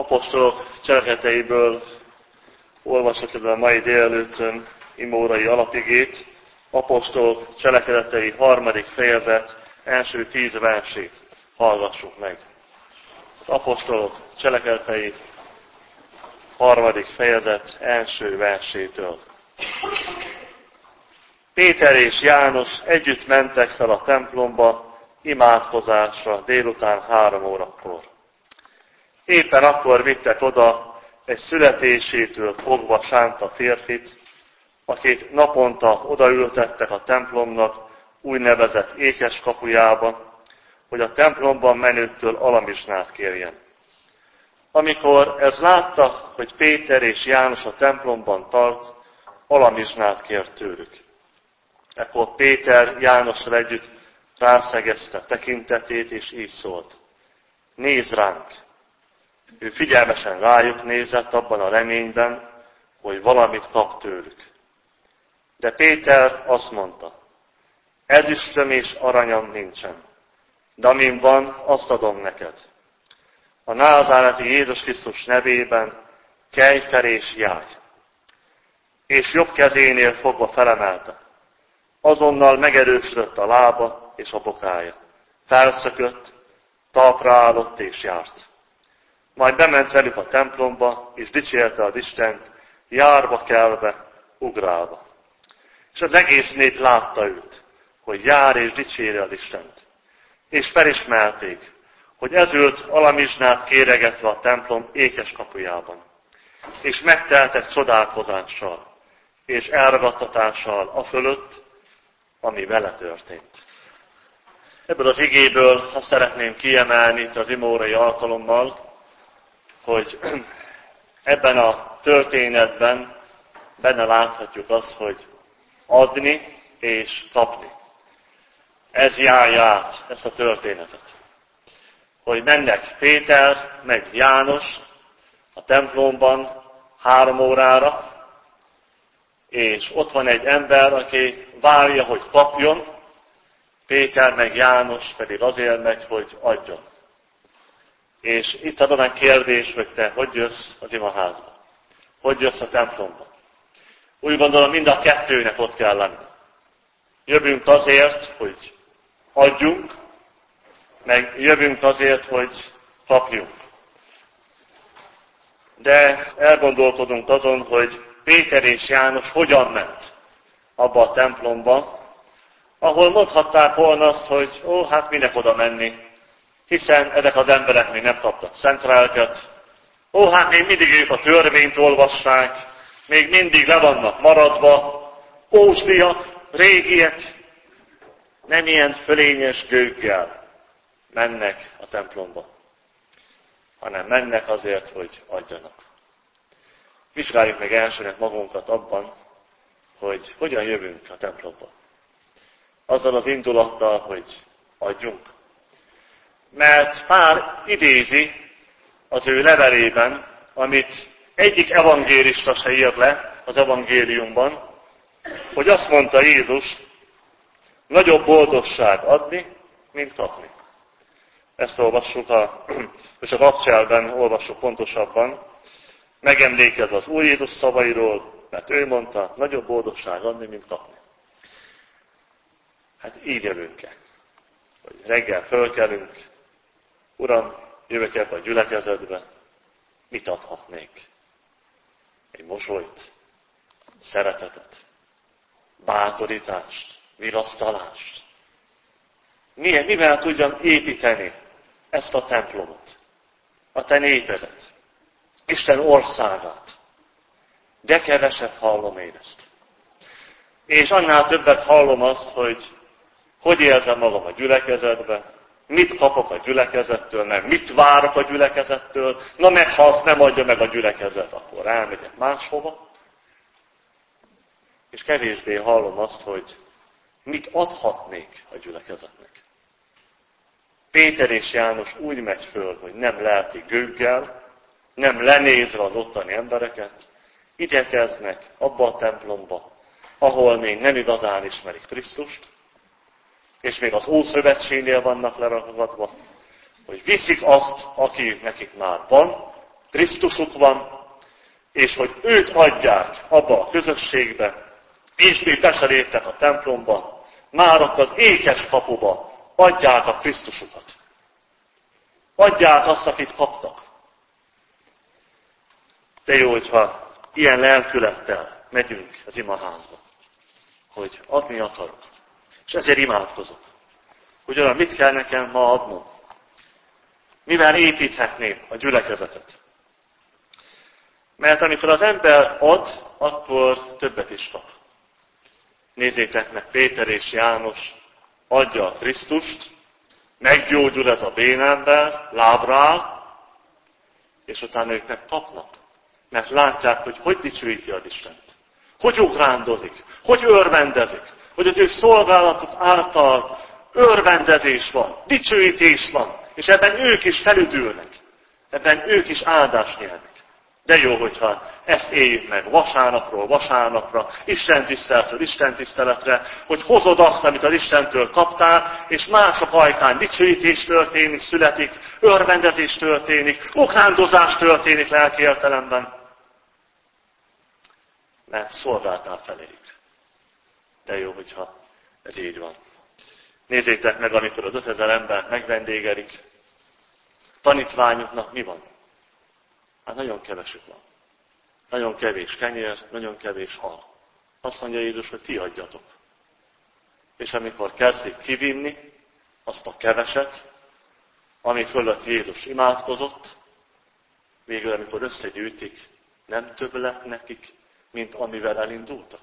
apostolok cselekedeteiből olvasok ebben a mai délelőttön imórai alapigét, apostolok cselekedetei 3. fejezet első 10 versét hallgassuk meg. Az apostolok cselekedetei 3. fejezet első versétől. Péter és János együtt mentek fel a templomba imádkozásra délután 3 órakor. Éppen akkor vittek oda egy születésétől fogva sánta férfit, akit naponta odaültettek a templomnak úgynevezett ékes kapujába, hogy a templomban menőktől alamizsnát kérjen. Amikor ez látta, hogy Péter és János a templomban tart, alamizsnát kért tőlük. Ekkor Péter Jánossal együtt rászegezte tekintetét, és így szólt: nézz ránk! Ő figyelmesen rájuk nézett abban a reményben, hogy valamit kap tőlük. De Péter azt mondta: ezüstöm és aranyam nincsen, de amin van, azt adom neked. A názáreti Jézus Krisztus nevében kelj fel és járj! És jobb kezénél fogva felemelte. Azonnal megerősödött a lába és a bokája. Felszökött, talpra állott és járt. Majd bement velük a templomba, és dicsérte az Istent, járva, kelve, ugrálva. És az egész nép látta őt, hogy jár és dicséri az Istent. És felismerték, hogy ezült alamizsnát kéregetve a templom ékes kapujában. És megteltek csodálkozással és elragadtatással a fölött, ami vele történt. Ebből az igéből azt szeretném kiemelni itt az imórai alkalommal, hogy ebben a történetben benne láthatjuk azt, hogy adni és kapni. Ez járja át ezt a történetet. Hogy mennek Péter, meg János a templomban 3 órára, és ott van egy ember, aki várja, hogy kapjon, Péter meg János pedig azért megy, hogy adjon. És itt adom egy kérdés, hogy te hogy jössz az imaházba? Hogy jössz a templomba? Úgy gondolom, mind a kettőnek ott kell lenni. Jövünk azért, hogy adjunk, meg jövünk azért, hogy kapjunk. De elgondolkodunk azon, hogy Péter és János hogyan ment abba a templomba, ahol mondhatták volna azt, hogy hát minek oda menni, hiszen ezek az emberek még nem kaptak szent lelket, hát még mindig ők a törvényt olvassák, még mindig le vannak maradva, ósdiak, régiek, nem ilyen fölényes gőggel mennek a templomba, hanem mennek azért, hogy adjanak. Vizsgáljuk meg elsőnek magunkat abban, hogy hogyan jövünk a templomba. Azzal az indulattal, hogy adjunk. Mert Pál idézi az ő levelében, amit egyik evangélista se ír le az evangéliumban, hogy azt mondta Jézus, nagyobb boldogság adni, mint kapni. Ezt olvassuk, és a Akcselben olvassuk pontosabban, megemlékezve az Úr Jézus szavairól, mert ő mondta, nagyobb boldogság adni, mint kapni. Hát így jövünk-e? Hogy reggel fölkelünk, Uram, jövök ebbe a gyülekezetbe, mit adhatnék? Egy mosolyt, szeretetet, bátorítást, vigasztalást. Mivel tudjam építeni ezt a templomot, a te népedet, Isten országát? De keveset hallom én ezt. És annál többet hallom azt, hogy érzem magam a gyülekezetben, mit kapok a gyülekezettől, meg mit várok a gyülekezettől, na meg ha azt nem adja meg a gyülekezet, akkor elmegyek máshova. És kevésbé hallom azt, hogy mit adhatnék a gyülekezetnek. Péter és János úgy megy föl, hogy nem lelki gőggel, nem lenézve az ottani embereket, igyekeznek abba a templomba, ahol még nem igazán ismerik Krisztust, és még az Ószövetségnél vannak leragadva, hogy viszik azt, aki nekik már van, Krisztusuk van, és hogy őt adják abba a közösségbe, és még be se léptek a templomba, már ott az ékes kapuba adják a Krisztusukat. Adják azt, akit kaptak. De jó, hogyha ilyen lelkülettel megyünk az imaházba, hogy adni akarok. És ezért imádkozok. Hogy olyan, mit kell nekem ma adnom? Mivel építhetném a gyülekezetet? Mert amikor az ember ad, akkor többet is kap. Nézzétek meg, Péter és János adja a Krisztust, meggyógyul ez a bénember, lábra áll, és utána ők meg kapnak. Mert látják, hogy dicsőíti az Istent. Hogy ugrándozik, hogy örvendezik, hogy az ő szolgálatuk által örvendezés van, dicsőítés van, és ebben ők is felüdülnek, ebben ők is áldást nyernek. De jó, hogyha ezt éljük meg vasárnapról vasárnapra, Isten tiszteletről Isten tiszteletre, hogy hozod azt, amit az Istentől kaptál, és mások ajkán dicsőítés történik, születik, örvendezés történik, ukrándozás történik lelki értelemben. Mert szolgáltál feléjük. De jó, hogyha ez így van. Nézzétek meg, amikor az 5000 embert megvendégelik, tanítványoknak mi van? Hát nagyon kevesük van. Nagyon kevés kenyér, nagyon kevés hal. Azt mondja Jézus, hogy ti adjatok. És amikor kezdik kivinni azt a keveset, ami fölött Jézus imádkozott, végül amikor összegyűjtik, nem több lett nekik, mint amivel elindultak.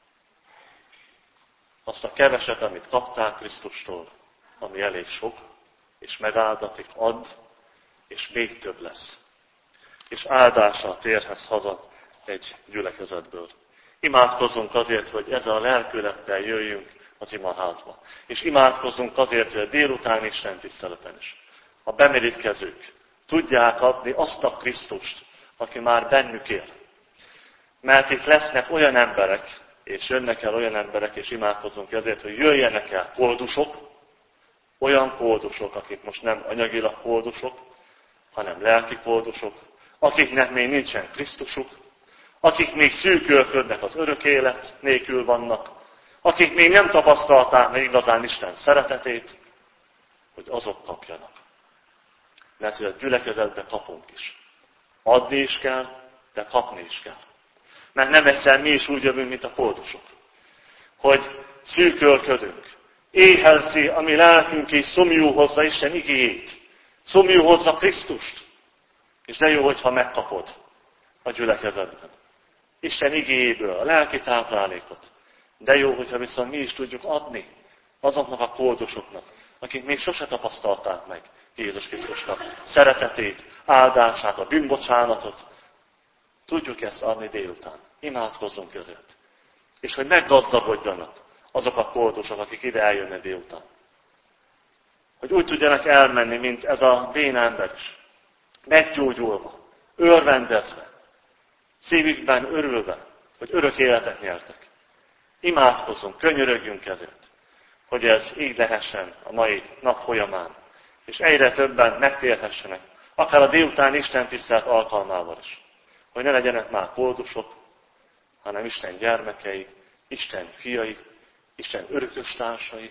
Azt a keveset, amit kapták Krisztustól, ami elég sok, és megáldatik, add, és még több lesz. És áldással térhetsz haza egy gyülekezetből. Imádkozzunk azért, hogy ezzel a lelkülettel jöjjünk az imaházba. És imádkozzunk azért, hogy a délután Isten tiszteleten is. A bemerítkezők tudják adni azt a Krisztust, aki már bennük él. Mert itt lesznek olyan emberek, és jönnek el olyan emberek, és imádkozunk azért, hogy jöjjenek el koldusok, olyan koldusok, akik most nem anyagilag koldusok, hanem lelki koldusok, akiknek még nincsen Krisztusuk, akik még szűkölködnek az örök élet nélkül vannak, akik még nem tapasztalták meg igazán Isten szeretetét, hogy azok kapjanak. Mert hogy a gyülekezetbe kapunk is. Adni is kell, de kapni is kell. Mert nem egyszer mi is úgy jövünk, mint a koldusok. Hogy szűkölködünk. Éhelzi a mi lelkünk és szomjú hozza Isten igéjét. Szomjú hozza Krisztust. És de jó, hogyha megkapod a gyülekezetben. Isten igéjéből a lelki táplálékot. De jó, hogyha viszont mi is tudjuk adni azoknak a koldusoknak, akik még sose tapasztalták meg Jézus Krisztusnak szeretetét, áldását, a bűnbocsánatot. Tudjuk ezt adni délután. Imádkozzunk ezért. És hogy meggazdagodjanak azok a koldusok, akik ide eljönnek délután. Hogy úgy tudjanak elmenni, mint ez a béna ember is. Meggyógyulva, örvendezve, szívükben örülve, hogy örök életet nyertek. Imádkozzunk, könyörögjünk ezért, hogy ez így lehessen a mai nap folyamán, és egyre többen megtérhessenek, akár a délután Isten tisztelet alkalmával is. Hogy ne legyenek már koldusok, hanem Isten gyermekei, Isten fiai, Isten örököstársai,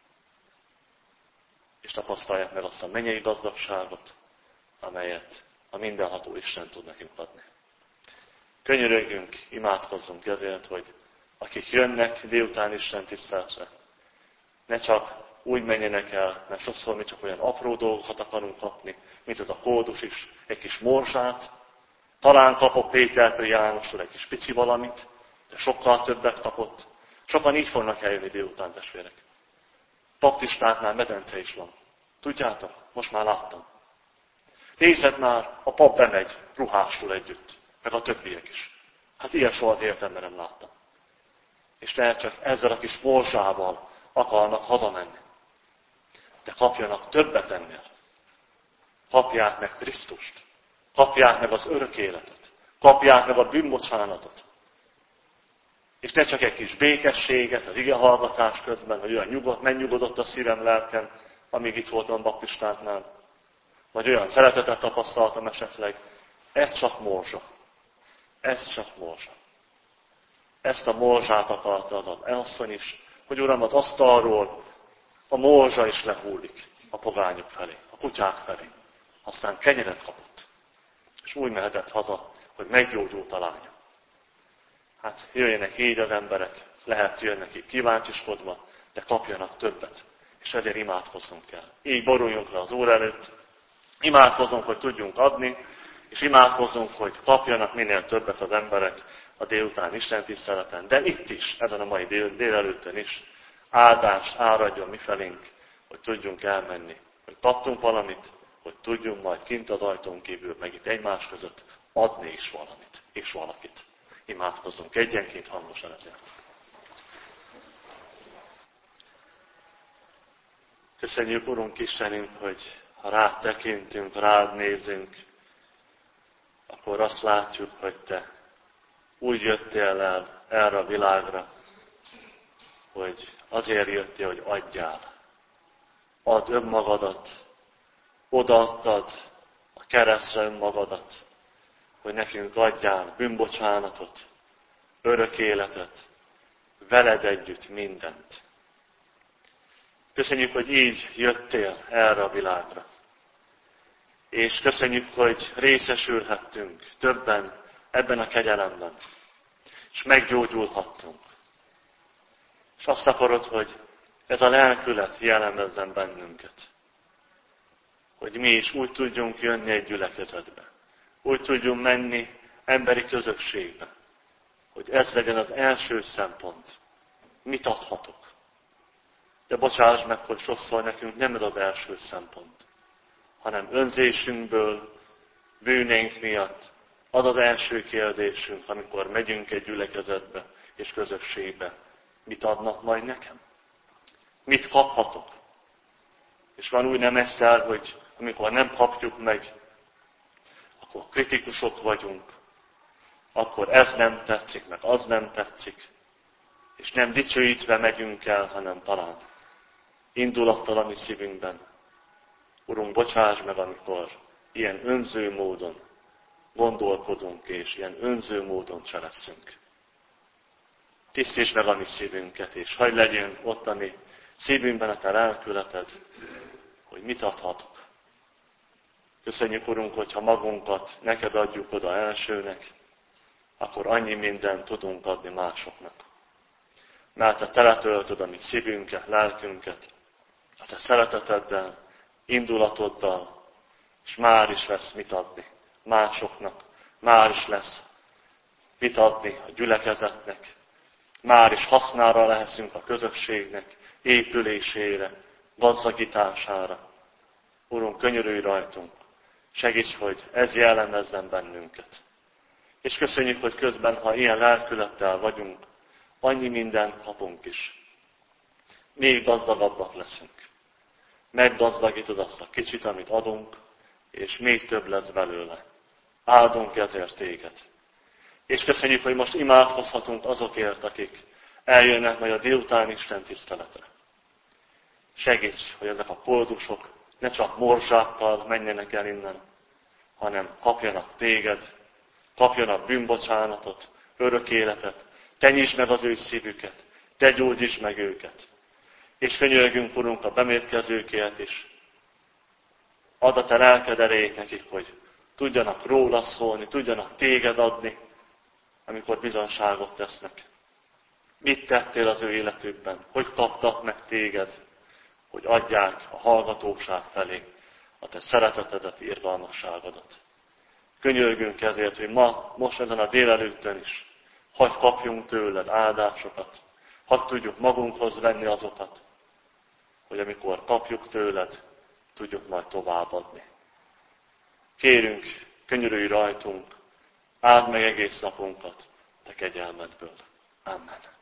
és tapasztalják meg azt a mennyei gazdagságot, amelyet a mindenható Isten tud nekünk adni. Könyörögjünk, imádkozzunk ezért, hogy akik jönnek délután Isten tiszteletre, ne csak úgy menjenek el, mert sokszor mi csak olyan apró dolgokat akarunk kapni, mint az a kódus is, egy kis morzsát, talán kapok Pétertől, Jánostól egy kis pici valamit, de sokkal többet kapott. Sokan így fognak eljönni délután, testvérek. Baptistáknál medence is van. Tudjátok? Most már láttam. Nézed már, a pap bemegy ruhástól együtt, meg a többiek is. Hát ilyen soha az életemben nem láttam. És lehet csak ezzel a kis morzsával akarnak hazamenni. De kapjanak többet ennél. Kapják meg Krisztust. Kapják meg az örök életet. Kapják meg a bűnbocsánatot. És ne csak egy kis békességet az igehallgatás közben, hogy olyan megnyugodott a szívem, lelkem, amíg itt voltam a baptistáknál. Vagy olyan szeretetet tapasztaltam esetleg ez csak morzsa. Ez csak morzsa. Ezt a morzsát akarta az asszony is, hogy Uram, az asztalról a morzsa is lehullik a pogányok felé, a kutyák felé. Aztán kenyeret kapott. És úgy mehetett haza, hogy meggyógyult a lánya. Hát jöjjenek így az emberek, lehet jönnek így kíváncsiskodva, de kapjanak többet. És ezért imádkoznunk kell. Így boruljunk le az Úr előtt, imádkozunk, hogy tudjunk adni, és imádkozunk, hogy kapjanak minél többet az emberek a délután Isten tiszteleten. De itt is, ezen a mai délelőttön is, áldást áradjon mifelénk, hogy tudjunk elmenni, hogy kaptunk valamit, hogy tudjunk majd kint az ajtón kívül, meg itt egymás között adni is valamit, és valakit. Imádkozzunk egyenként hangosan ezért. Köszönjük, Urunk Istenünk, hogy ha rád tekintünk, rád nézünk, akkor azt látjuk, hogy Te úgy jöttél el erre a világra, hogy azért jöttél, hogy adjál. Add önmagadat, odaadtad a keresztre önmagadat, hogy nekünk adjál bűnbocsánatot, örök életet, veled együtt mindent. Köszönjük, hogy így jöttél erre a világra. És köszönjük, hogy részesülhettünk többen ebben a kegyelemben. És meggyógyulhattunk. És azt akarod, hogy ez a lelkület jellemezzen bennünket. Hogy mi is úgy tudjunk jönni egy gyülekezetbe. Úgy tudjunk menni emberi közösségbe. Hogy ez legyen az első szempont. Mit adhatok? De bocsáss meg, hogy sokszor nekünk nem ez az első szempont, hanem önzésünkből, bűnénk miatt az az első kérdésünk, amikor megyünk egy gyülekezetbe és közösségbe. Mit adnak majd nekem? Mit kaphatok? És van úgy nemesszel, hogy amikor nem kapjuk meg, akkor kritikusok vagyunk, akkor ez nem tetszik, meg az nem tetszik, és nem dicsőítve megyünk el, hanem talán indulattal a mi szívünkben. Urunk, bocsáss meg, amikor ilyen önző módon gondolkodunk, és ilyen önző módon cselekszünk. Tisztítsd meg a mi szívünket, és hadd legyen ott a mi szívünkben a Te lelkületed, hogy mit adhatok. Köszönjük, Urunk, hogyha magunkat neked adjuk oda elsőnek, akkor annyi mindent tudunk adni másoknak. Mert Te teletöltöd a mi szívünket, lelkünket, a Te szereteteddel, indulatoddal, és már is lesz mit adni másoknak, már is lesz mit adni a gyülekezetnek, már is hasznára leszünk a közösségnek, épülésére, gazdagítására. Urunk, könyörülj rajtunk, segíts, hogy ez jellemezzen bennünket. És köszönjük, hogy közben, ha ilyen lelkülettel vagyunk, annyi mindent kapunk is. Még gazdagabbak leszünk. Meggazdagítod azt a kicsit, amit adunk, és még több lesz belőle. Áldunk ezért téged. És köszönjük, hogy most imádkozhatunk azokért, akik eljönnek majd a délután Isten tiszteletre. Segíts, hogy ezek a koldusok ne csak morzsákkal menjenek el innen, hanem kapjanak téged, kapjanak bűnbocsánatot, örök életet, te nyisd meg az ő szívüket, te gyógyítsd meg őket. És könyörgünk, Urunk, a bemérkezőkért is. Add a te lelked erejét nekik, hogy tudjanak róla szólni, tudjanak téged adni, amikor bizonságot tesznek. Mit tettél az ő életükben? Hogy kaptak meg téged? Hogy adják a hallgatóság felé a te szeretetedet, irgalmasságodat. Könyörgünk ezért, hogy most ezen a délelőttön is, hadd kapjunk tőled áldásokat, hadd tudjuk magunkhoz venni azokat, hogy amikor kapjuk tőled, tudjuk majd továbbadni. Kérünk, könyörülj rajtunk, áld meg egész napunkat te kegyelmedből. Amen.